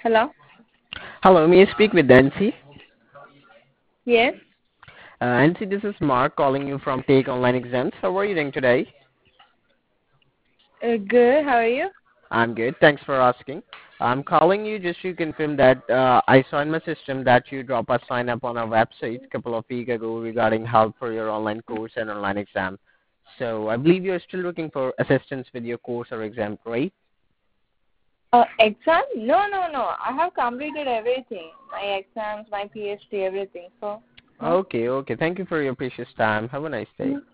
Hello? Hello, may I speak with Nancy? Yes? Nancy, this is Mark calling you from Take Online Exams. How are you doing today? Good. How are you? I'm good. Thanks for asking. I'm calling you just to confirm that I saw in my system that you drop a sign up on our website a couple of weeks ago regarding help for your online course and online exam. So I believe you're still looking for assistance with your course or exam, right? Exam? No, no, no. I have completed everything. My exams, my PhD, everything. So, no? Okay, okay. Thank you for your precious time. Have a nice day.